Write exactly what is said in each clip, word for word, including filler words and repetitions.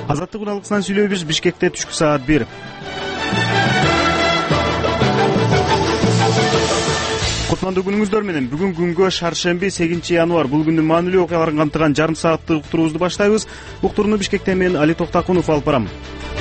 Азаттык уналыксынан сүйлөйбүз. Бишкекте түшкү саат бир. Кутмандуу күнүңүздөр менен. Бүгүн күнгө шаршемби сегизинчи январ. Бул күндүн маанилүү окуяларын камтыган жарым сааттык уктуруубузду баштайбыз. Уктурууну Бишкектен мен Али Токтакунов алып барам.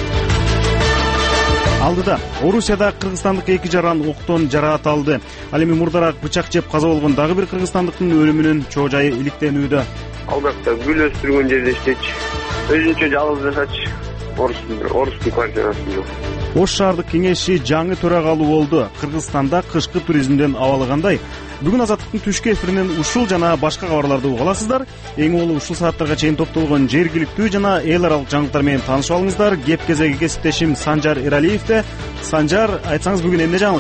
Алдыда Орусияда кыргызстандык эки жаран октон жараат алды. Ал эми мурдараак бычак жеп каза болгон дагы бир кыргызстандыктын өлүмүнүн чоо жайы иликтенүүдө. Албетте гүл өстүргөн жерде иштечи. Өзүнчө жалгыз жашачы. Орустун орустун квартирасында. Ош шаардык кеңеши жаңы төрагалуу болду. Кыргызстанда кышкы туризмден абалы кандай? Бүгүн Азаттыктын түшкү эфиринен ушул жана башка кабарларды уга аласыздар. Эң болу ушул сааттарга чейин топтолгон жергиликтүү жана эл аралык жаңылыктар менен таанышып алыңыздар. Кеп кезеги кесиптешим Санжар Эралиевде. Санжар, айтсаңыз бүгүн эмне жаңылык?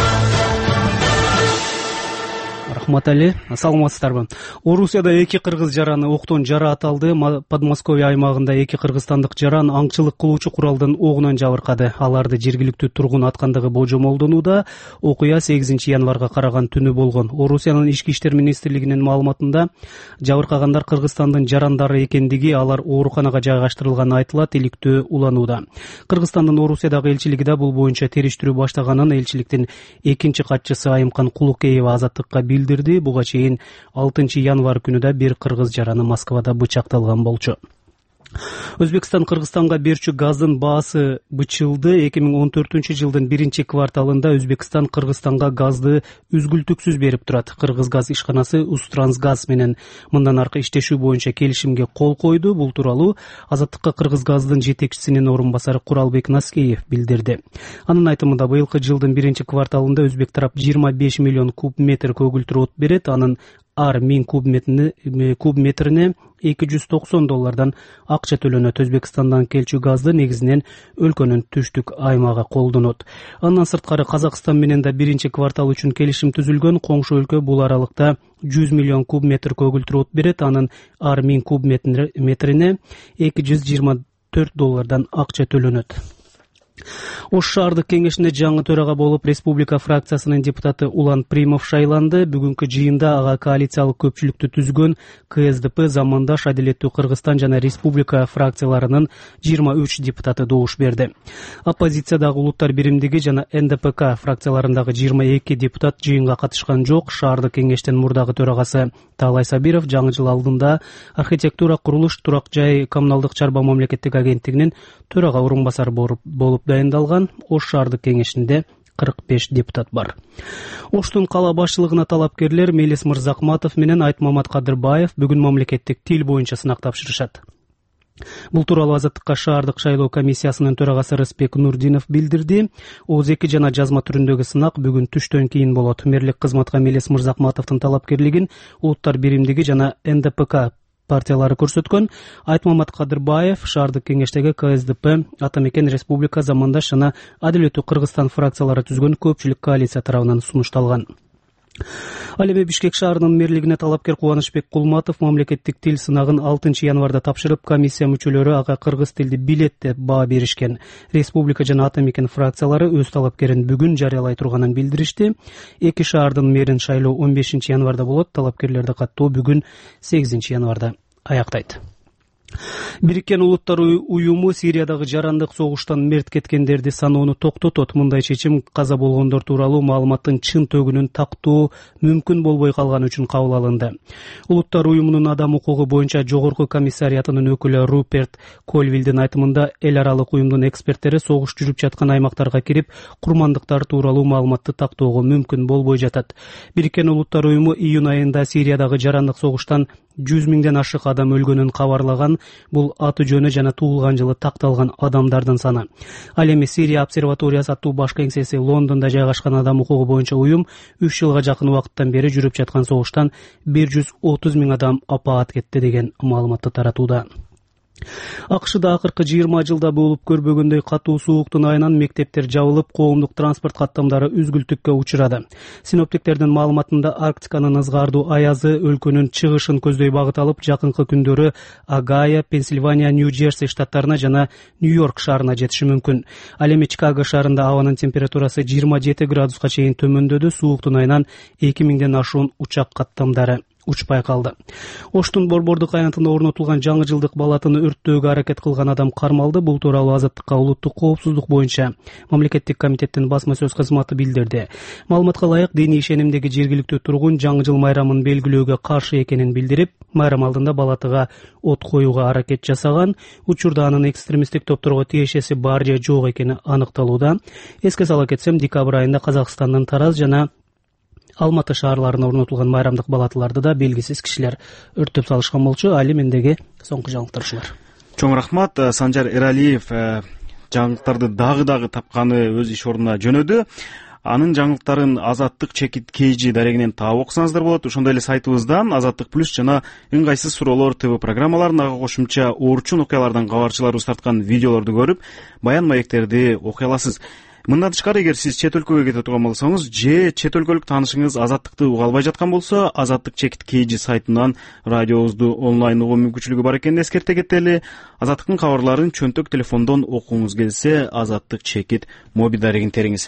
Рахмат Али, саламатсыздарбы? Орусияда эки кыргыз жараны октон жараат алды. Подмосковье аймагында эки кыргызстандык жаран аңчылык кылуучу куралдын огунан жабыркады. Аларды жергиликтүү тургун аткандыгы божомолдонууда. Окуя сегизинчи январга караган түнү болгон. Орусиянын ички иштер министрлигинин маалыматында жабыркагандар Кыргызстандын жарандары экендиги, алар ооруканага жайгаштырылганы айтылат, иликтөө уланууда. Кыргызстандын Орусиядагы элчилиги да бул боюнча териштирүү баштаганын элчиликтин экинчи катчысы Айымкан Кулукеева Азаттыкка билдирди. Буга чейин алтынчы январ күнү да бир кыргыз жараны Москвада бычакталган болчу. Өзбекстан Кыргызстанга берчү газдын баасы бычылды. эки миң он төртүнчү жылдын биринчи кварталында Өзбекстан Кыргызстанга газды үзгүлтүксүз берип турат. Кыргыз газ ишканасы Усттрансгаз менен мындан аркы иштешүү боюнча келишимге кол койду. Бул тууралуу Азаттыкка Кыргыз газдын жетекчисинин орун басары Куралбек Наскеев билдирди. Анын айтымында быйылкы жылдын биринчи кварталында Өзбек тарап жыйырма беш миллион куб метр көгүлтүр от берет. Анын ар миң куб метрине эки жүз токсон доллардан акча төлөнөт. Өзбекстандан келчү газды негизинен өлкөнүн түштүк аймагы колдонот. Андан сырткары Казакстан менен да биринчи квартал үчүн келишим түзүлгөн. Коңшу өлкө бул аралыкта жүз миллион куб метр көгүлтүр от берет. Анын ар миң куб метрине эки жүз жыйырма төрт доллардан акча төлөнөт. Ош шаардык кеңешинде жаңы төрага болуп республика фракциясынын депутаты Улан Примов шайланды. Бүгүнкү жыйында ага коалициялык көпчүлүктү түзгөн Ка Эс Д П, Замандаш, Адилеттүү Кыргызстан жана Республика фракцияларынын жыйырма үч депутаты добуш берди. Оппозициядагы Улуттар биримдиги жана Н Д П К фракцияларындагы жыйырма эки депутат жыйынга катышкан жок. Шаардык кеңештин мурдагы төрагасы Таалай Сабиров жаңы жыл алдында архитектура, курулуш, турак жай, коммуналдык чарба мамлекеттик агенттигинин төрага орун басары болуп дайындалган. Ош шаардык кеңешинде кырк беш депутат бар. Оштун кала башчылыгына талапкерлер Мелис Мырзакматов менен Айтмамат Кадырбаев бүгүн мамлекеттик тил боюнча сынак тапшырышат. Бул тууралуу Азаттыкка шаардык шайлоо комиссиясынын төрагасы Рыспек Нурдинов билдирди. Оз эки жана жазма түрүндөгү сынак бүгүн түштөн кийин болот. Мэрлик кызматка Мелис Мырзакматовдун талапкерлигин Улуттар биримдиги жана Н Д П К партиялары көрсөткөн. Айтмамат Кадырбаев шаардык кеңештеги Ка Эс Д П, Атамекен Республика, Замандаш жана Адилеттүү Кыргызстан фракциялары түзгөн көпчүлүк коалиция тарабынан сунушталган. Ал эми Бишкек шаарынын мэрлигине талапкер Кубанычбек Кулматов мамлекеттик тил сынагын алтынчы январда тапшырып, комиссия мүчөлөрү ага кыргыз тилди билет деп баа беришкен. Республика жана Атамекен фракциялары өз талапкерин бүгүн жарыялай турганын билдиришти. Эки шаардын мэрин шайлоо он бешинчи январда болот. Талапкерлерди каттоо бүгүн сегизинчи январда аяктайт. Бириккен Улуттар уюму Сириядагы жарандык согуштан мерт кеткендерди саноону токтотот. Мындай чечим каза болгондор тууралуу маалыматтын чын төгүнүн тактоо мүмкүн болбой калганы үчүн кабыл алынды. Улуттар уюмунун адам укугу боюнча жогорку комиссариятынын өкүлү Руперт Кольвилдин айтымында эл аралык уюмдун эксперттери согуш жүрүп жаткан аймактарга кирип, курмандыктар тууралуу маалыматты тактоого мүмкүн болбой жатат. Бириккен Улуттар уюму июнь айында Сириядагы жарандык согуштан жүз миңден ашык адам өлгөнүн кабарлаган. Бул аты жөнү жана туулган жылы такталган адамдардын саны. Ал эми Сирия обсерваториясы аттуу баш кеңсеси Лондондо жайгашкан адам укугу боюнча уюм үч жылга жакын убакыттан бери жүрүп жаткан согуштан бир жүз отуз миң адам апаат кетти деген маалыматты таратууда. АКШда акыркы жыйырма жылда болуп көрбөгөндөй катуу сууктун айынан мектептер жабылып, коомдук транспорт каттамдары үзгүлтүккө учурады. Синоптиктердин маалыматында Арктиканын ызгаардуу аязы өлкөнүн чыгышын көздөй багыт алып, жакынкы күндөрү Огайо, Пенсильвания, Нью-Джерси штаттарына жана Нью-Йорк шаарына жетиши мүмкүн. Ал эми Чикаго шаарында абанын температурасы жыйырма жети градуска чейин төмөндөдү. Сууктун айынан эки миңден ашуун учак каттамдары учпай калды. Оштун Борбордук аянтында орнотулган жаңы жылдык балатыны өрттөөгө аракет кылган адам кармалды. Бул тууралуу Азаттыкка улуттук коопсуздук боюнча мамлекеттик комитеттин басма сөз кызматы билдирди. Маалыматка ылайык, диний ишенимдеги жергиликтүү тургун жаңы жыл майрамын белгилөөгө каршы экенин билдирип, майрам алдында балатыга от коюуга аракет жасаган. Учурда анын экстремисттик топторго тиешеси бар же жок экени аныкталууда. Эске сала кетсем, декабрь айында Казакстандын Тараз жана Алматы шаарларына орнотулган майрамдык балатыларды да белгисиз кишилер өрттөп салышкан болчу. Али мендеги соңку жаңылыктар ушулар. Чоң рахмат. Санжар Эралиев жаңылыктарды дагы дагы тапканы өз иш ордуна жөнөдү. Анын жаңылыктарын Азаттык чекит кейжи дарегинен таап окусаңыздар болот. Ошондой эле сайтыбыздан Азаттык плюс жана ыңгайсыз суроолор ТВ программаларына кошумча оорчун окуялардан кабарчыларыбыз тарткан видеолорду көрүп, баян маектерди окуй аласыз. Мындан тышкары, эгер сиз чет өлкөгө кете турган болсоңуз же чет өлкөлүк таанышыңыз Азаттыкты уга албай жаткан болсо, Азаттык чекит кейжи сайтынан радиобузду онлайн угуу мүмкүнчүлүгү бар экенин эскерте кетели. Азаттыктын кабарларын чөнтөк телефондон окугуңуз келсе, Азаттык чекит моби дарегин териңиз.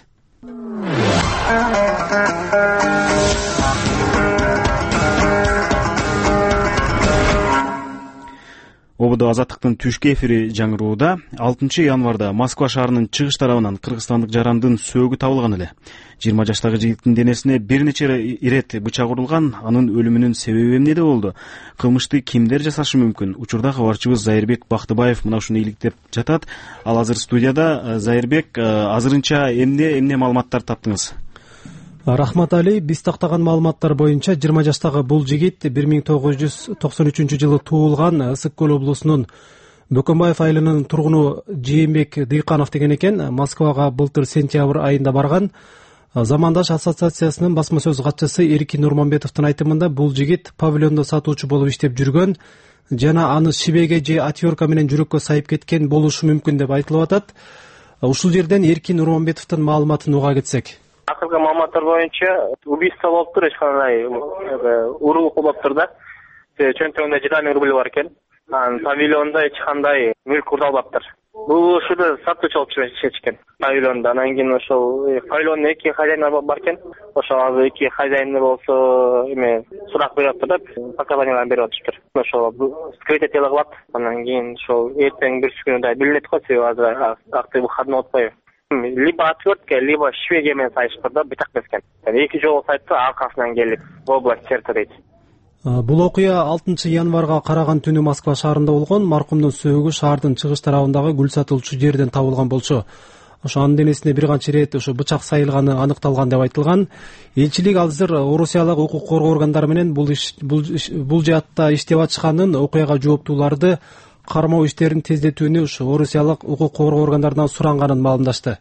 Ободо Азаттыктын түшкү эфири жаңырууда. алтынчы январда Москва шаарынын чыгыш тарабынан кыргызстандык жарандын сөөгү табылган эле. жыйырма жаштагы жигиттин денесине бир нече ирет бычак урулган. Анын өлүмүнүн себеби эмнеде болду? Кылмышты кимдер жасашы мүмкүн? Учурда кабарчыбыз Зайырбек Бактыбаев мына ушуну иликтеп жатат. Ал азыр студияда. Зайырбек, азырынча эмне эмне маалыматтар таптыңыз? Рахмат Али, биз тактаган маалыматтар боюнча жыйырма жаштагы бул жигит бир миң тогуз жүз токсон үчүнчү жылы туулган, Ысык көл облусунун Бөкөнбаев айылынын тургуну Жээнбек Дыйканов деген экен. Москвага былтыр сентябрь айында барган. Замандаш ассоциациясынын басма сөз катчысы Эркин Нурманбетовдун айтымында бул жигит павильондо сатуучу болуп иштеп жүргөн жана аны шибеге же отвёрка менен жүрөккө сайып кеткен болушу мүмкүн деп айтылып атат. Ушул жерден Эркин Нурманбетовдун маалыматын уга кетсек. Акыркы маалыматтар боюнча убийство болуптур, эч кандай уруулук болуптур да. Чөнтөгүндө жыйырма миң рубль бар экен. Анан павильонда эч кандай мүлк урдалбаптыр. Бул ушуну сатуучу болуп иштешкен павильонда. Анан кийин ошол павильондо эки хозяин бар экен. Ошол азыр эки хозяины болсо эме сурак берип атыптыр да, показанияларын берип атыптыр. Ошол скрытие дела кылат. Анан кийин ошол эртең бир күнүндө билинет го, себеби азыр активдүү кадым отпойбу. Либо отвертка, либо швеге менен сайышпыр да, бытак бескен. Эки жолу сайтты аркасынан келип в область сердца дейт. Бул окуя алтынчы январга караган түнү Москва шаарында болгон. Маркумдун сөөгү шаардын чыгыш тарабындагы гүл сатылуучу жерден табылган болчу. Ошо анын денесине бир канча ирет ошо бычак сайылганы аныкталган деп айтылган. Элчилик азыр Орусиялык укук коргоо органдары менен бул иш бул бул жаатта иштеп атышканын, окуяга жооптууларды кармоо иштерин тездетүүнү ушу Орусиялык укук коргоо органдарынан суранганын маалымдашты.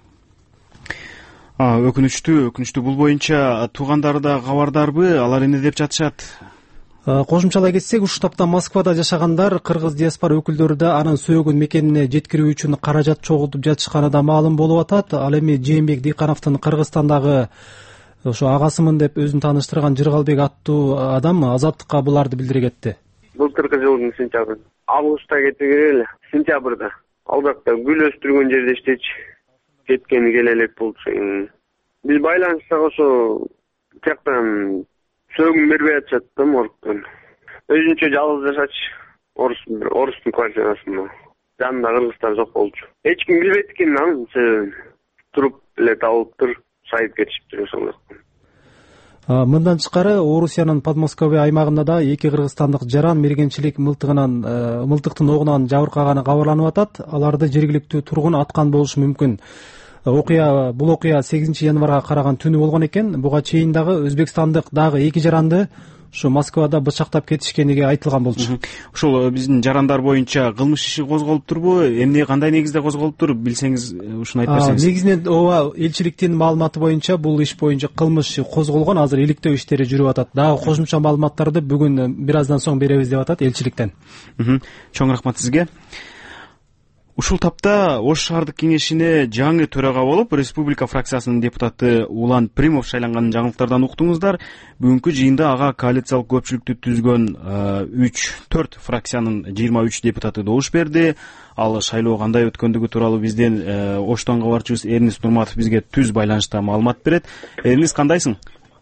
Өкүнүчтүү, өкүнүчтүү. Бул боюнча туугандары да кабардарбы? Алар эмне деп жатышат? Кошумчалай кетсек, ушул тапта Москвада жашагандар кыргыз диаспора өкүлдөрү да анын сөөгүн мекенине жеткирүү үчүн каражат чогултуп жатышканы да маалым болуп атат. Ал эми Жээнбек Дыйкановдун Кыргызстандагы ошо агасымын деп өзүн тааныштырган Жыргалбек аттуу адам Азаттыкка буларды билдире кетти. Былтыркы жылдын сентябрь, августта кетип эле, сентябрда. Ал жакта гүл өстүргөн жерде иштечи кеткени келе элек болчу. Биз байланыштак ошо жактан сөөгүн бербей атышат да моргтон. Өзүнчө жалгыз жашачы, орус орустун квартирасында. Жанында кыргыздар жок болчу. Эч ким билбейт экен анын себебин. Туруп эле табылыптыр, сайып кетишиптир ошол жактан. Мындан тышкары Орусиянын Подмосковье аймагында да эки кыргызстандык жаран мергенчилик мылтыгынан мылтыктын огунан жабыркаганы кабарланып атат. Аларды жергиликтүү тургун аткан болушу мүмкүн. Окуя бул окуя сегизинчи январга караган түнү болгон экен. Буга чейин дагы өзбекстандык дагы эки жаранды ушу Москвада бычактап кетишкениге айтылган болчу. Ушул биздин жарандар боюнча кылмыш иши козголуптурбу? Эмне кандай негизде козголуптур? Билсеңиз ушуну айтып берсеңиз. Негизинен ооба, элчиликтин маалыматы боюнча бул иш боюнча кылмыш иши козголгон, азыр иликтөө иштери жүрүп атат. Дагы кошумча маалыматтарды бүгүн бир аздан соң беребиз деп атат элчиликтен. Чоң рахмат сизге. Ушул тапта Ош шаардык кеңешине жаңы төрага болуп, Республика фракциясынын депутаты Улан Примов шайланганын жаңылыктардан уктуңуздар. Бүгүнкү жыйында ага коалициялык көпчүлүктү түзгөн үч төрт фракциянын жыйырма үч депутаты добуш берди. Ал шайлоо кандай өткөндүгү тууралуу бизден Оштон кабарчыбыз Эрнис Нурматов бизге түз байланышта маалымат берет. Эрнис, кандайсың?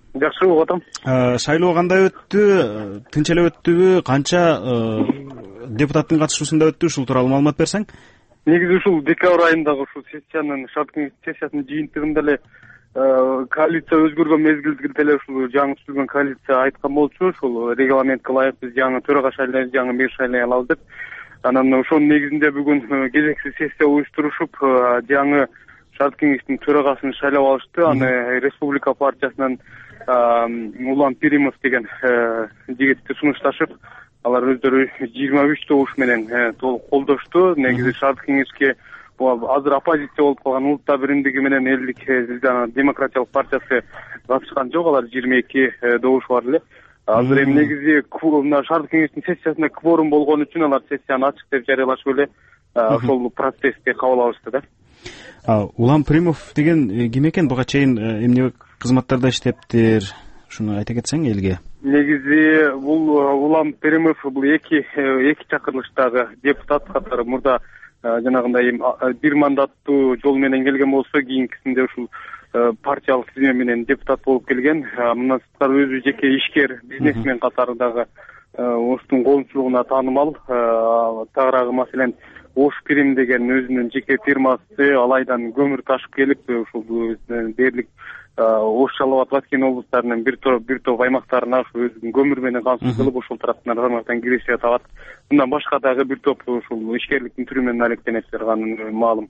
жакшы угуп атам. Шайлоо кандай өттү? Тынч эле өттүбү? Канча депутаттын катышуусунда өттү? Ушул тууралуу маалымат берсең? Негизи ушул декабрь айындагы ушул сессиянын шарт кеңеш сессиясынын жыйынтыгында эле коалиция өзгөргөн мезгилде эле ушул жаңы түзүлгөн коалиция айткан болчу, ушул регламентке ылайык биз жаңы төрага шайлайбыз, жаңы мэр шайлай алабыз деп. Анан ошонун негизинде бүгүн кезектүү сессия уюштурушуп, жаңы шарт кеңештин төрагасын шайлап алышты. Аны Республика партиясынан Улам Перимов деген жигитти сунушташып, алар өздөрү жыйырма үч добуш менен толук колдошту. Негизи шарт кеңешке азыр оппозиция болуп калган Улуттар биримдиги менен Элдик демократиялык партиясы катышкан жок, алар жыйырма эки добуш бар эле. Азыр эми негизи мына шарт кеңештин сессиясында кворум болгон үчүн алар сессияны ачык деп жарыялашып эле ошол процессти кабыл алышты да. Улам Перимов деген ким экен? Буга чейин эмне кызматтарда иштептир? Шуну айта кетсең элге. Негизи бул Улам Перимов бул эки эки чакырылыштагы депутат катары мурда жанагындай бир мандаттуу жол менен келген болсо, кийинкисинде ушул партиялык тизме менен депутат болуп келген. Мындан сырткары өзү жеке ишкер, бизнесмен катарындагы оштун коомчулугуна таанымал. Тагыраагы маселен Ош Пирим деген өзүнүн жеке фирмасы, алайдан көмүр ташып келип, ушул дээрлик Ош Жалал Абад, Баткен облустарынын бир топ бир топ аймактарына ушул өзүнүн көмүр менен камсыз кылып, ошол тараптан аймактан киреше табат. Мындан башка дагы бир топ ушул ишкерликтин түрү менен алектенип жатканы маалым.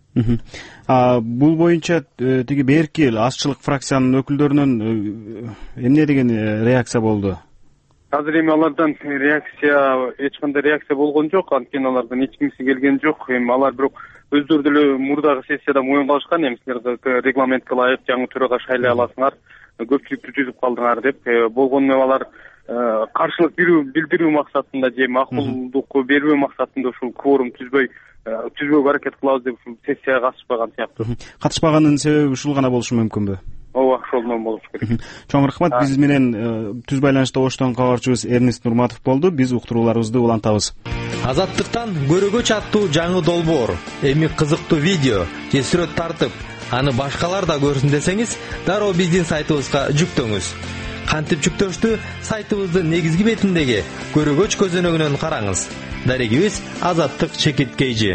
Бул боюнча тиги берки азчылык фракциянын өкүлдөрүнөн эмне деген реакция болду? Азыр эми алардан реакция, эч кандай реакция болгон жок, анткени алардан эч кимиси келген жок. Эми алар бирок өздөрү деле мурдагы сессияда моюн кылышкан, эми силер регламентке ылайык жаңы төрага шайлай аласыңар, көпчүлүктү түзүп калдыңар деп. Болгону алар каршылык билдирүү максатында же макулдук берүү максатында ушул кворум түзбөй түзбөгө аракет кылабыз деп ушул сессияга катышпаган сыяктуу. Катышпаганын себеби ушул гана болушу мүмкүнбү? Ооба, ошолдон болуш керек. Чоң рахмат. Биз менен түз байланышта Оштон кабарчыбыз Эрнест Нурматов болду. Биз уктурууларыбызды улантабыз. Азаттыктан көрөгөч аттуу жаңы долбоор, эми кызыктуу видео же сүрөт тартып, аны башкалар да көрсүн десеңиз, дароо биздин сайтыбызга жүктөңүз. Кантип жүктөштү? Сайтыбыздын негизги бетиндеги көрөгөч көзөнөгүнөн караңыз. Дарегибиз Азаттык чекиткейжи.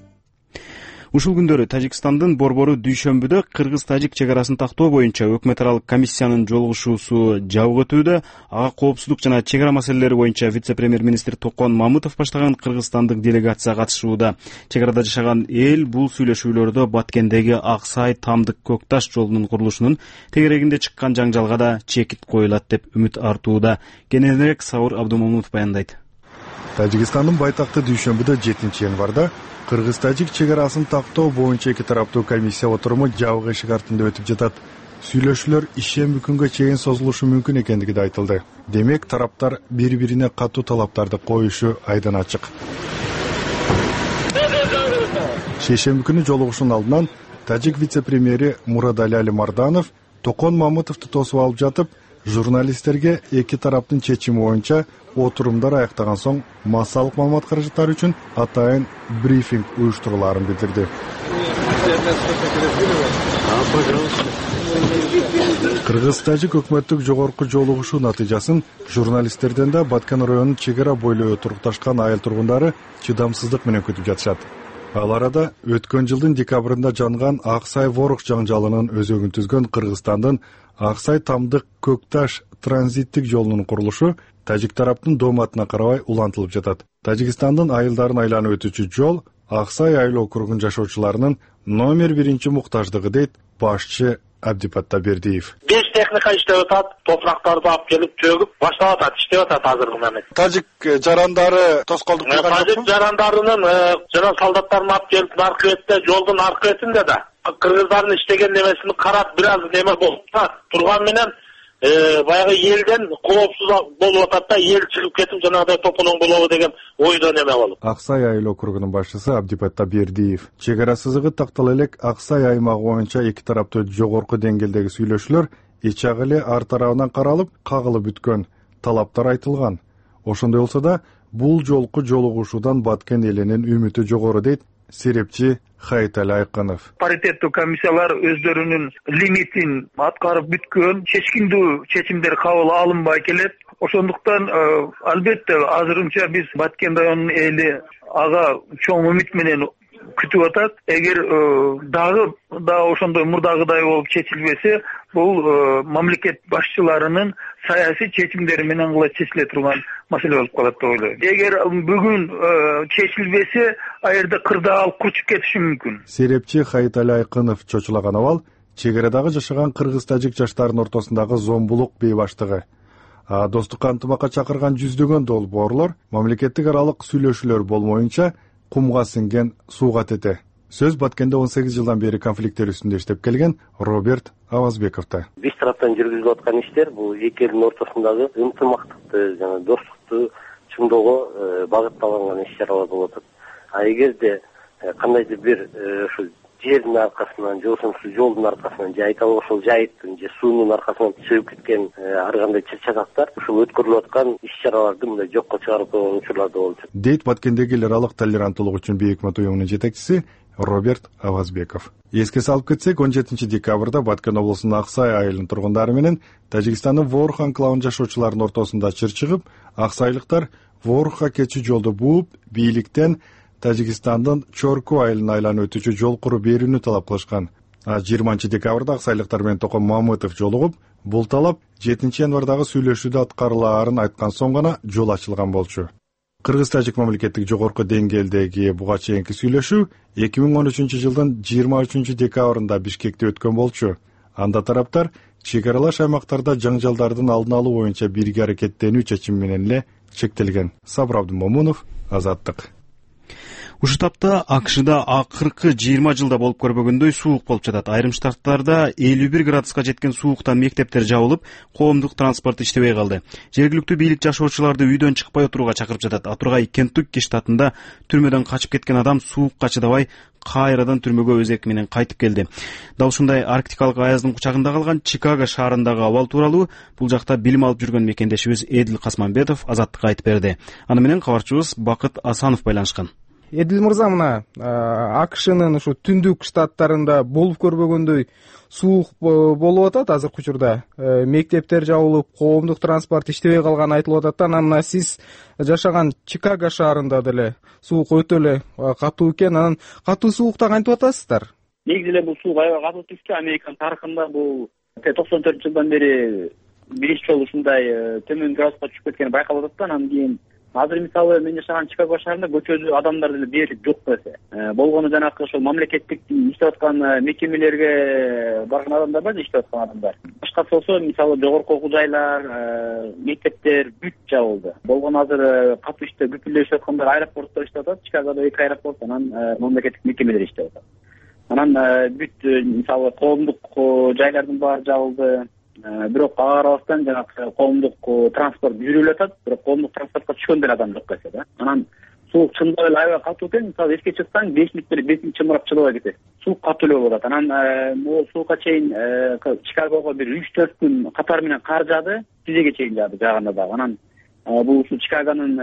Ушул күндөрү Тажикстандын борбору дүйшөмбүдө кыргыз-тажик чек арасын тактоо боюнча өкмөт аралык комиссиянын жолугушуусу жабык өтүүдө. Ага коопсуздук жана чек ара маселелери боюнча вице-премьер-министр Токон Мамытов баштаган кыргызстандык делегация катышууда. Чек арада жашаган эл бул сүйлөшүүлөрдө Баткендеги Аксай Тамдык Көкташ жолунун курулушунун тегерегинде чыккан жаңжалга да чекит коюлат деп үмүт артууда. Кененирээк Саур Абдумамутов баяндайт. Тажикстандын байтакты дүйшөмбүдө жетинчи январда кыргыз-тажик чек арасын тактоо боюнча эки тараптуу комиссия отуруму жабык эшик артында өтүп жатат. Сүйлөшүүлөр ишемби күнгө чейин созулушу мүмкүн экендиги да айтылды. Демек, тараптар бири-бирине катуу талаптарды коюшу айдан ачык. Шейшемби күнү жолугушуунун алдынан тажик вице-премьери Мурадали Алимарданов Токон Мамытовду тосуп алып жатып, журналисттерге эки тараптын чечими боюнча отурумдар аяктаган соң массалык маалымат каражаттары үчүн атайын брифинг уюштурулаарын билдирди. Кыргыз-тажик өкмөттүк жогорку жолугушуу натыйжасын журналисттерден да Баткен районунун чек ара бойлоо турукташкан айыл тургундары чыдамсыздык менен күтүп жатышат. Ал арада өткөн жылдын декабрында жанган Аксай Ворук жаңжалынын өзөгүн түзгөн Кыргызстандын Аксай Тамдык Көкташ транзиттик жолунун курулушу тажик тараптын дооматына карабай улантылып жатат. Тажикстандын айылдарын айланып өтүүчү жол Аксай айыл округунун жашоочуларынын номер биринчи муктаждыгы дейт башчы Абдипат Табердиев. Беш техника иштеп атат, топурактарды алып келип төгүп баштап атат, иштеп атат азыркы момент. Тажик жарандары тоскоолдук кылган жокпу? Тажик жарандарынын жана солдаттарын алып келип аркы бетте, жолдун аркы бетинде да кыргыздардын иштеген немесин карап бир аз неме болуп турган менен баягы элден коопсуз болуп атат да, эл чыгып кетип жанагыдай топунуң болобу деген ойдо неме болуп. Аксай айыл округунун башчысы Абдипат Табердиев. Чек ара сызыгы тактала элек Аксай аймагы боюнча эки тараптуу жогорку деңгээлдеги сүйлөшүүлөр ичак эле ар тарабынан каралып, кагылып бүткөн, талаптар айтылган. Ошондой болсо да, бул жолку жолугушуудан Баткен элинин үмүтү жогору дейт серепчи Хайтали Айкынов. Паритеттүү комиссиялар өздөрүнүн лимитин аткарып бүткөн, чечкиндүү чечимдер кабыл алынбай келет. Ошондуктан албетте азырынча биз Баткен районунун эли ага чоң үмүт менен күтүп атат. Эгер дагы да ошондой мурдагыдай болуп чечилбесе, бул мамлекет башчыларынын саясий чечимдери менен гана чечиле турган маселе болуп калат деп ойлойм. Эгер бүгүн чечилбесе, ал жерде кырдаал курчуп кетиши мүмкүн. Серепчи Хайтали Айкынов чочулаган абал чек-арадагы жашаган кыргыз-тажик жаштарынын ортосундагы зомбулук бейбаштыгы. А достукка ынтымакка чакырган жүздөгөн долбоорлор мамлекеттик аралык сүйлөшүүлөр болмоюнча кумга сиңген сууга тете. Сөз Баткенде он сегиз жылдан бери конфликттер үстүндө иштеп келген Роберт Авазбековдо. Биз тараптан жүргүзүлүп аткан иштер бул эки элдин ортосундагы ынтымактыкты жана достукту чыңдоого багытталган иш-чаралар болуп атат. А эгерде кандайдыр бир ушу жердин аркасынан же ошонусу жолдун аркасынан же айталы ошол жайыттын же суунун аркасынан чыгып кеткен ар кандай чыр-чатактар ушул өткөрүлүп аткан иш-чараларды мындай жокко чыгарып койгон учурлар да болуп жатат. Дейт Баткендеги эл аралык толеранттуулук үчүн бейик өкмөт уюмунун жетекчиси Роберт Авазбеков. Эске салып кетсек, он жетинчи декабрда Баткен облусунун Аксай айылынын тургундары менен Тажикстандын Ворух анклавын жашоочуларынын ортосунда чыр чыгып, аксайлыктар Ворухка кетчү жолду бууп, бийликтен Тажикстандын Чорку айылын айланып өтүүчү жол куруу берүүнү талап кылышкан. А жыйырманчы декабрда аксайлыктар менен Током Мамытов жолугуп, бул талап жетинчи январдагы сүйлөшүүдө аткарылаарын айткан соң гана жол ачылган болчу. Кыргыз-тажик мамлекеттик жогорку деңгээлдеги буга чейинки сүйлөшүү эки миң он үчүнчү жылдын жыйырма үчүнчү декабрында Бишкекте өткөн болчу. Анда тараптар чек аралаш аймактарда жаңжалдардын алдын алуу боюнча бирге аракеттенүү чечими менен эле чектелген. Сабыр Абдымомунов, Азаттык. Ушул тапта АКШда акыркы жыйырма жылда болуп көрбөгөндөй суук болуп жатат. Айрым штаттарда элүү бир градуска жеткен сууктан мектептер жабылып, коомдук транспорт иштебей калды. Жергиликтүү бийлик жашоочуларды үйдөн чыкпай отурууга чакырып жатат. Атургай Кентукки штатында түрмөдөн качып кеткен адам суукка чыдабай кайрадан түрмөгө өз эрки менен кайтып келди. Дал ушундай арктикалык аяздын кучагында калган Чикаго шаарындагы абал тууралуу бул жакта билим алып жүргөн мекендешибиз Эдил Касманбетов Азаттыкка айтып берди. Аны менен кабарчыбыз Бакыт Асанов байланышкан. Эдил мырза, мына АКШнын ушу түндүк штаттарында болуп көрбөгөндөй суук болуп атат азыркы учурда. Мектептер жабылып, коомдук транспорт иштебей калганы айтылып атат. Анан мына сиз жашаган Чикаго шаарында деле суук өтө эле катуу экен. Анан катуу суукта кантип атасыздар? Негизи эле бул суук аябай катуу түштү. Американын тарыхында бул токсон төртүнчү жылдан бери биринчи жолу ушундай төмөн градуска түшүп кеткени байкалып атат. Анан кийин азыр мисалы мен жашаган Чикаго шаарында көчөдө адамдар деле дээрлик жок десе. Болгону жанакы ошол мамлекеттик иштеп аткан мекемелерге барган адамдар бар, иштеп аткан адамдар. Башкасы болсо мисалы жогорку окуу жайлар, мектептер бүт жабылды. Болгону азыр катуу иште бүпүлдөшүп аткандар аэропорттор иштеп атат. Чикагодо эки аэропорт, анан мамлекеттик мекемелер иштеп атат. Анан бүт мисалы коомдук жайлардын баары жабылды. Бирок ага карабастан жанагы коомдук транспорт жүрүп атат, бирок коомдук транспортко түшкөн деле адам жок десе да. Анан суук чындап эле аябай катуу экен. Мисалы эске чыксаң беш мүнөт бери бетиң чымырап чыдабай кетет. Суук катуу эле болуп атат. Анан могу суукка чейин Чикагого бир үч төрт күн катар менен кар жаады, тизеге чейин жаады жааганда дагы. Анан бул ушу Чикагонун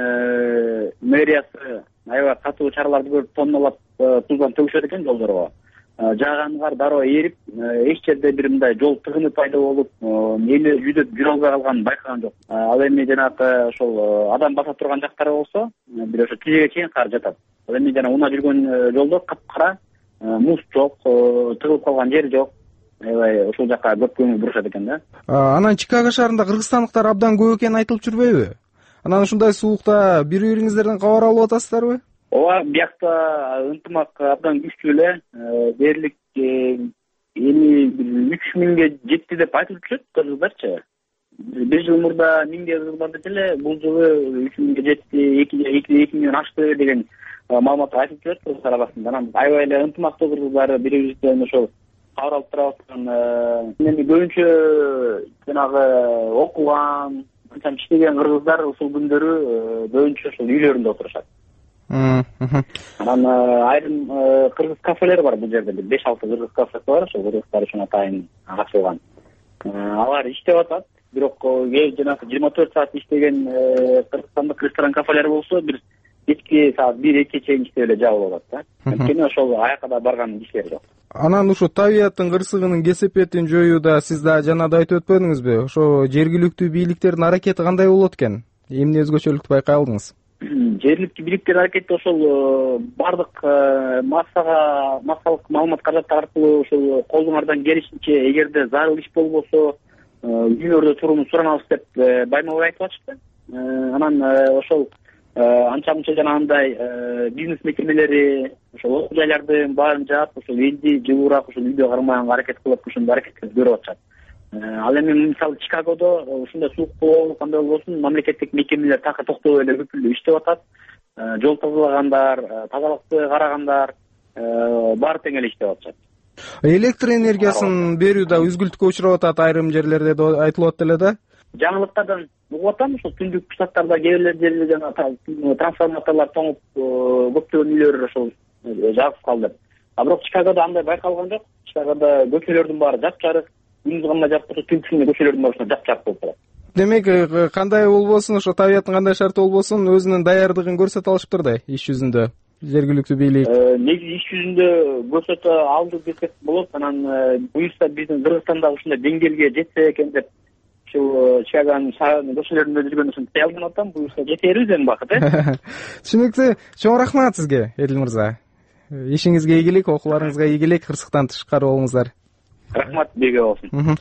мэриясы аябай катуу чараларды көрүп тонналап туздан төгүшөт экен жолдорго. Жааган кар дароо эрип, эч жерде бир мындай жол тыгыны пайда болуп, эли үйдө жүрө албай калганын байкаган жок. Ал эми жанагы ошол адам баса турган жактары болсо, бир ошо тизеге чейин кар жатат. Ал эми жана унаа жүргөн жолдо капкара, муз жок, тыгылып калган жер жок. Аябай ушул жака көп көңүл бурушат экен да. Анан Чикаго шаарында кыргызстандыктар абдан көп экени айтылып жүрбөйбү? Анан ушундай суукта бири-бириңиздерден кабар алып атасыздарбы? Ооба, биякта ынтымак абдан күчтүү эле. Дээрлик эми үч миңге жетти деп айтылып жүрөт кыргыздарчы. Бир жыл мурда миңге кыргыздар деп эле, бул жылы үч миңге жетти, эки миңден ашты деген маалымат айтылып жүрөт кыргыздар арасында. Анан аябай эле ынтымактуу кыргыздар бири-бирибизден ошол кабар алып турабыз. Эми көбүнчө жанагы окуган, анча иштеген кыргыздар ушул күндөрү көбүнчө ошол үйлөрүндө отурушат. Анан айрым кыргыз кафелер бар бул жерде, беш алты кыргыз кафеси бар, ошол кыргыздар үчүн атайын ачылган. Алар иштеп атат, бирок жанагы жыйырма төрт саат иштеген кыргызстандык ресторан кафелер болсо бир кечки кечки саат бир эки чейин иштеп эле жабылып атат да. Анткени ошол аякка да барган кишилер жок. Анан ушу табияттын кырсыгынын кесепетин жоюуда сиз да жана да айтып өтпөдүңүзбү? Ошо жергиликтүү бийликтердин аракети кандай болот экен? Эмне өзгөчөлүктү байкай алдыңыз? Жергиликтүү бийликтер аракети ошол баардык массага массалык маалымат каражаттар аркылуу ошол колуңардан келишинче эгерде зарыл иш болбосо үйлөрдө турууну суранабыз деп байма бай айтып атышты. Анан ошол анча мынча жанагындай бизнес мекемелери ошол окуу жайлардын баарын жаап ошол элди жылуураак ошол үйдө кармаганга аракет кылып ошондой аракеттерди көрүп атышат. Ал эми мисалы Чикагодо ушундай суук болобу кандай болбосун мамлекеттик мекемелер так токтобой эле бүпүлдүү иштеп атат. Жол тазалагандар, тазалыкты карагандар баары тең эле иштеп атышат. Электр энергиясын берүүдө үзгүлтүккө учурап атат айрым жерлерде айтылып атты эле да. Жаңылыктардан угуп атам, ошол түндүк штаттарда кээ бир жерде жана трансформаторлор тоңуп көптөгөн үйлөр ошол жагып калды. А бирок Чикагодо андай байкалган жок. Чикагодо көчөлөрдүн баары жапжарык, күндүз гана жап турса, түнкүсүндө көчөлөрдүн баары жапжарык болуп турат. Демек, кандай болбосун, ошо табияттын кандай шарты болбосун, өзүнүн даярдыгын көрсөтө алышыптыр да иш жүзүндө. Жергиликтүү бийлик негизи иш жүзүндө көрсөтө алды десек болот. Анан буюрса биздин Кыргызстанда ушундай деңгээлге жетсе экен деп ушул Чикагонун көчөлөрүндө жүргөн үчүн кыялданып атам. Буюрса жетербиз эми бакыт, э? Түшүнүктүү. Чоң рахмат сизге, Эдил мырза. Ишиңизге ийгилик, окууларыңызга ийгилик, кырсыктан тышкары болуңуздар. Рахмат, бирге болсун.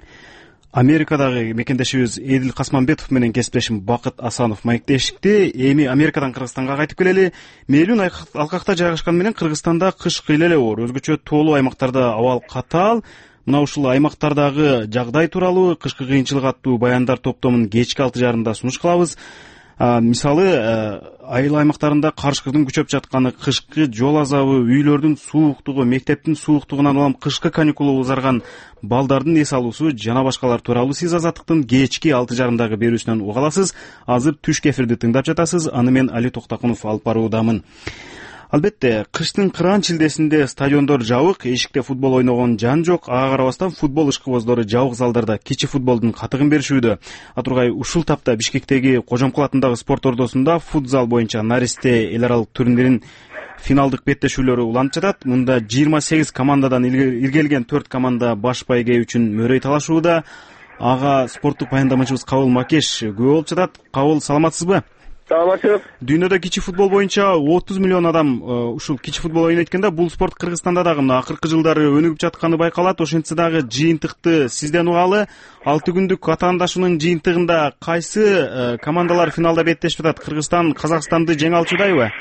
Америкадагы мекендешибиз Эдил Касманбетов менен кесиптешим Бакыт Асанов маектешти. Эми Америкадан Кыргызстанга кайтып келели. Мээлүүн алкакта жайгашкан менен Кыргызстанда кыш кыйла эле оор. Өзгөчө тоолуу аймактарда абал катаал. Мына ушул аймактардагы жагдай тууралуу кышкы кыйынчылык аттуу баяндар топтомун кечки алты жарымда сунуш кылабыз. Мисалы, айыл аймактарында карышкырдын күчөп жатканы, кышкы жол азабы, үйлөрдүн сууктугу, мектептин сууктугунан улам кышкы каникулу узарган балдардын эс алуусу жана башкалар тууралуу сиз Азаттыктын кечки алты жарымдагы берүүсүнөн уга аласыз. Азыр түшкү эфирди тыңдап жатасыз. Аны мен Али Токтакунов алып баруудамын. Албетте, кыштын кыран чилдесинде стадиондор жабык, эшикте футбол ойногон жан жок. Ага карабастан футбол ышкыбоздору жабык залдарда кичи футболдун катыгын беришүүдө. Атургай ушул тапта Бишкектеги Кожомкул атындагы спорт ордосунда футзал боюнча наристе эл аралык турнирин финалдык беттешүүлөрү уланып жатат. Мында жыйырма сегиз командадан иргелген төрт команда баш байге үчүн мөрөй талашууда. Ага спорттук баяндамачыбыз Кабыл Макеш күбө болуп жатат. Кабыл, саламатсызбы? Саламатчылык. Дүйнөдө кичи футбол боюнча отуз миллион адам ушул кичи футбол ойнойт экен да. Бул спорт Кыргызстанда дагы мына акыркы жылдары өнүгүп жатканы байкалат. Ошентсе дагы жыйынтыкты сизден угалы. алты күндүк атаандашуунун жыйынтыгында кайсы командалар финалда беттешип жатат? Кыргызстан Казакстанды жеңе алчудайбы?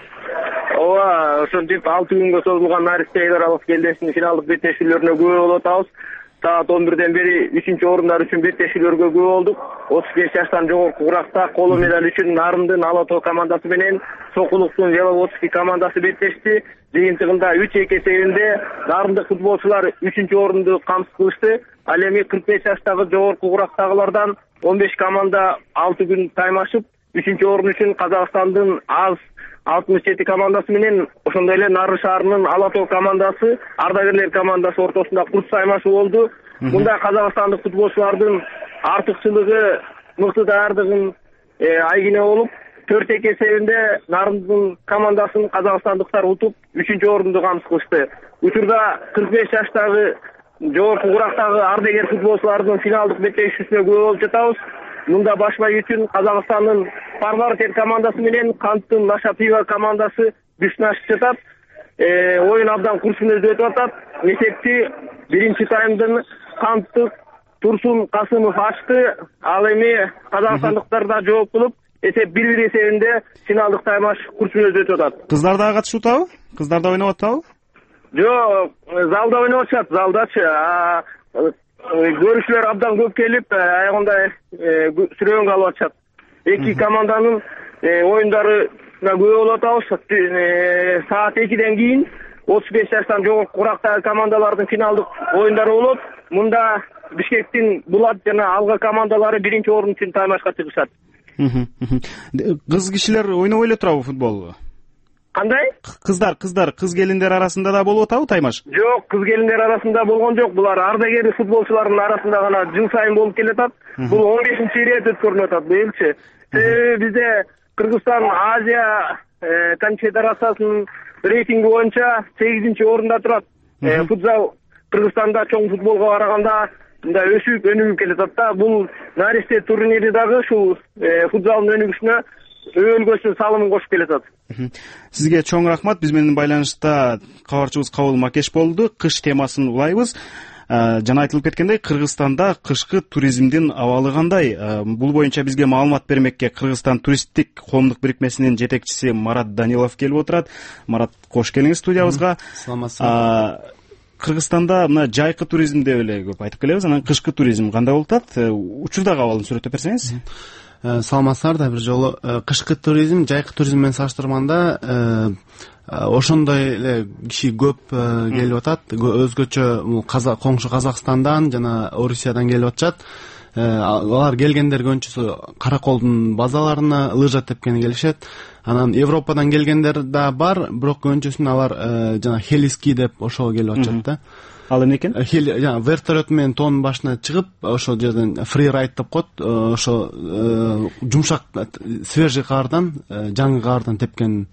Ооба, ошентип алты күнгө созулган наристе эл аралык келдештин финалдык беттешүүлөрүнө күбө болуп атабыз. Саат он бирден бери үчүнчү орундар үчүн беттешүүлөргө күбө болдук. отуз беш жаштан жогорку куракта коло медаль үчүн Нарындын Ала Тоо командасы менен Сокулуктун Веловодский командасы беттешти. Жыйынтыгында үч эки эсебинде нарындык футболчулар үчүнчү орунду камсыз кылышты. Ал эми кырк беш жаштагы жогорку курактагылардан он беш команда алты күн таймашып, үчүнчү орун үчүн Казакстандын АЗ алтымыш жети командасы менен ошондой эле Нары шаарынын Ала Тоо командасы, ардагерлер командасы ортосунда курс саймашы болду. Мында казакстандык футболчулардын артыкчылыгы, мыкты даярдыгын айгине болуп, төрт эки эсебинде Нарындын командасын казакстандыктар утуп, үчүнчү орунду камсыз кылышты. Учурда кырк беш жаштагы жогорку курактагы ардагер футболчулардын финалдык беттешүүсүнө күбө болуп жатабыз. Мында баш бай үчүн Казакстандын Парвартер командасы менен Канттын Наша Пива командасы күчнашып жатат. Оюн абдан курчун өтүп атат. Мектепти биринчи таймдын Канттык Турсун Касымов ачты. Ал эми казакстандыктар да жооп кылып, эсеп бир бир эсебинде финалдык таймаш курчун өтүп атат. Кыздар дагы катышуутабы? Кыздар да ойноп атабы? Жок, залда ойноп атышат, залдачы. Көрүүчүлөр абдан көп келип, аягында сүрөөнгө алып атышат. Эки команданын оюндарына күбө болуп атабыз. Саат экиден кийин отуз беш жаштан жогорку курактагы командалардын финалдык оюндары болот. Мында Бишкектин Булат жана Алга командалары биринчи орун үчүн таймашка чыгышат. Кыз кишилер ойнобой эле турабы футбол? Кандай? Кыздар, кыздар, кыз келиндер арасында да болуп атабы таймаш? Жок, кыз келиндер арасында болгон жок. Булар ардагер футболчулардын арасында гана жыл сайын болуп келатат. Бул он бешинчи ирет өткөрүлүп атат быйылчы. Себеби бизде Кыргызстан Азия конфедерациясынын рейтинги боюнча сегизинчи орунда турат. Футзал Кыргызстанда чоң футболго караганда мындай өсүп өнүгүп келатат да. Бул наристе турнири дагы ушул футзалдын өнүгүшүнө өлгөсүн салымын кошуп келатат. Сизге чоң рахмат. Биз менен байланышта кабарчыбыз Кабыл Макеш болду. Кыш темасын улайбыз. Жана айтылып кеткендей, Кыргызстанда кышкы туризмдин абалы кандай? Бул боюнча бизге маалымат бермекке Кыргызстан туристтик коомдук бирикмесинин жетекчиси Марат Данилов келип отурат. Марат, кош келиңиз студиябызга. Саламатсызбы. Кыргызстанда мына жайкы туризм деп эле көп айтып келебиз. Анан кышкы туризм кандай болуп атат? Учурдагы абалын сүрөттөп берсеңиз. Саламатсыздар да, бир жолу. Кышкы туризм жайкы туризм менен салыштырганда ошондой эле киши көп келип атат. Өзгөчө коңшу Казакстандан жана Орусиядан келип атышат. Алар келгендер көбүнчөсү Караколдун базаларына лыжа тепкени келишет. Анан Европадан келгендер да бар, бирок көбүнчөсүн алар жана хелиски деп ошого келип атышат да. Ал эмне экен? Жана вертолет менен тоонун башына чыгып, ошол жерден фрирайд деп коет. Ошо жумшак свежий каардан, жаңы каардан тепкен.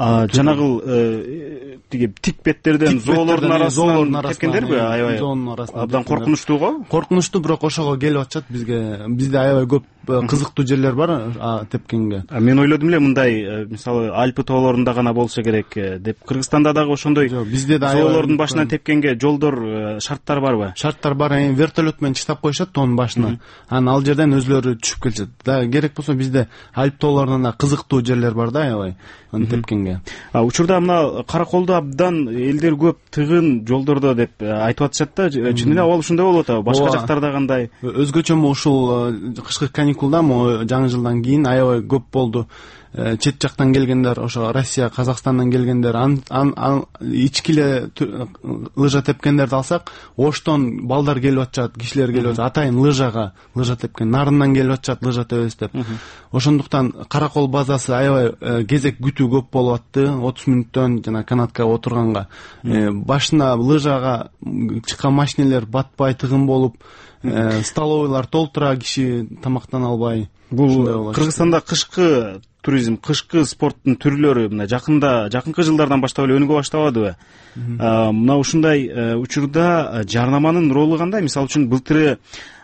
Жанагыл тиги тик беттерден зоолордун арасынан тепкендерби? Аябай абдан коркунучтуу го? Коркунучтуу, бирок ошого келип атышат. Бизге бизде аябай көп кызыктуу жерлер бар тепкенге. Мен ойлодум эле мындай, мисалы Альпы тоолорунда гана болсо керек деп. Кыргызстанда дагы ошондой зоолордун башынан тепкенге жолдор, шарттар барбы? Шарттар бар. Вертолет менен чыктап коюшат тоонун башына. Анан ал жерден өзлөрү түшүп келишет. Да керек болсо бизде Альп тоолорунда кызыктуу жерлер бар да, аябай аны тепкенге. Учурда мына Караколдо абдан элдер көп тыгын жолдордо деп айтып атышат да. Чын эле абал ушундай болуп атабы? Башка жактарда кандай? Өзгөчө ушул кышкы каникулда, жаңы жылдан кийин аябай көп болду. Чет жактан келгендер, ошо Россия, Казакстандан келгендер, ан ички эле лыжа тепкендерди алсак, Оштон балдар келип атышат, кишилер келип атышат, атайын лыжага, лыжа тепкен, Нарындан келип атышат, лыжа тебебиз деп. Ошондуктан Каракол базасы аябай кезек күтүү көп болуп атты, отуз мүнөттөн жана канаткага отурганга. Башына лыжага чыккан машинелер батпай, тыгын болуп, столовойлар толтура, киши тамактана албай. Бул Кыргызстанда кышкы туризм, кышкы спорттун түрлөрү мына жакында, жакынкы жылдардан баштап эле өнүгө баштабадыбы? Мына ушундай учурда жарнаманын ролу кандай? Мисалы үчүн былтыры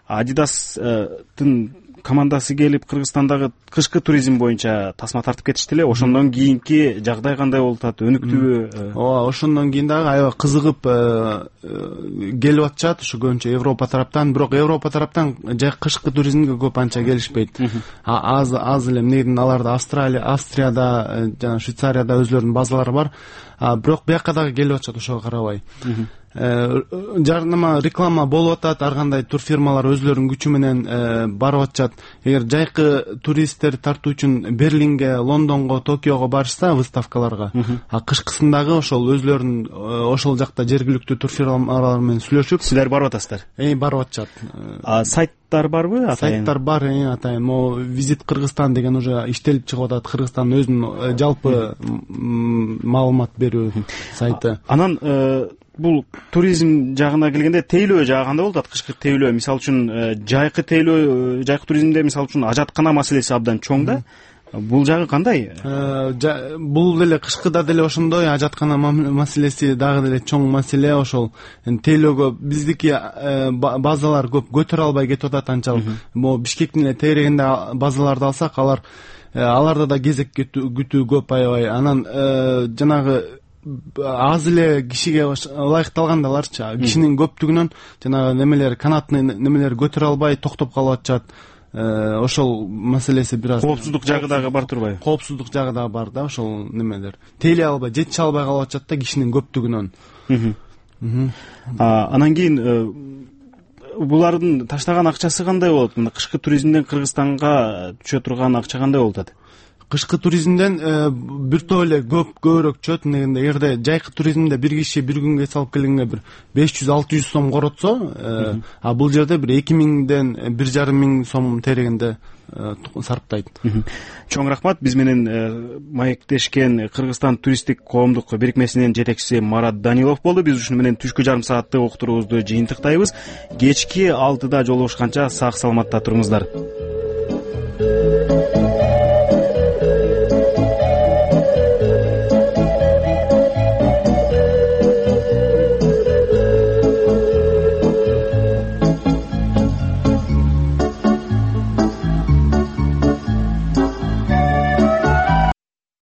Адидастын командасы келип Кыргызстандагы кышкы туризм боюнча тасма тартып кетишти эле. Ошондон кийинки жагдай кандай болуп атат? Өнүктүбү? Ооба, ошондон кийин дагы аябай кызыгып келип атышат, ушу көбүнчө Европа тараптан, бирок Европа тараптан жай кышкы туризмге көп анча келишпейт. Аз аз эле эмнеден аларда Австралия, Австрияда жана Швейцарияда өзлөрүнүн базалары бар. Бирок бияка дагы келип атышат ошого карабай. Жарнама, реклама болуп атат, ар кандай турфирмалар өзлөрүнүн күчү менен барып атышат. Эгер жайкы туристтер тартуу үчүн Берлинге, Лондонго, Токиого барышса выставкаларга, а кышкысындагы ошол өзлөрүнүн ошол жакта жергиликтүү турфирмалар менен сүйлөшүп, силер барып атасыздар? Э, барып атышат. А сайттар барбы? Сайттар бар, атайын. Мо Визит Кыргызстан деген уже иштелип чыгып атат, Кыргызстандын өзүнүн жалпы маалымат берүү сайты. Анан бул туризм жагына келгенде тейлөө жагы кандай болуп атат? Кышкы тейлөө, мисалы үчүн жайкы тейлөө, жайкы туризмде мисалы үчүн ажаткана маселеси абдан чоң да. Бул жагы кандай? Бул деле кышкыда деле ошондой ажаткана маселеси дагы деле чоң маселе. Ошол тейлөөгө биздики базалар көп көтөрө албай кетип атат анчалык. Могу Бишкектин эле тегерегинде базаларды алсак, алар аларда да кезек күтүү көп аябай. Анан жанагы аз эле кишиге ылайыкталгандаларчы, кишинин көптүгүнөн жанагы немелер, канатный немелер көтөрө албай токтоп калып атышат. Ошол маселеси бир аз коопсуздук жагы дагы бар турбайбы? Коопсуздук жагы дагы бар да, ошол немелер. Тейлей албай, жетише албай калып атышат да кишинин көптүгүнөн. Анан кийин булардын таштаган акчасы кандай болот? Мына кышкы туризмден Кыргызстанга түшө турган акча кандай болуп атат? Кышкы туризмден бир топ эле көп көбүрөөк түшөт. Эгерде жайкы туризмде бир киши бир күнгө салып келгенге бир беш жүз алты жүз сом коротсо, а бул жерде бир эки миңден бир жарым миң сом терегинде сарптайт. Чоң рахмат. Биз менен маектешкен Кыргызстан туристтик коомдук бирикмесинин жетекчиси Марат Данилов болду. Биз ушуну менен түшкү жарым сааттык уктуруубузду жыйынтыктайбыз. Кечки алтыда жолугушканча сак саламатта туруңуздар.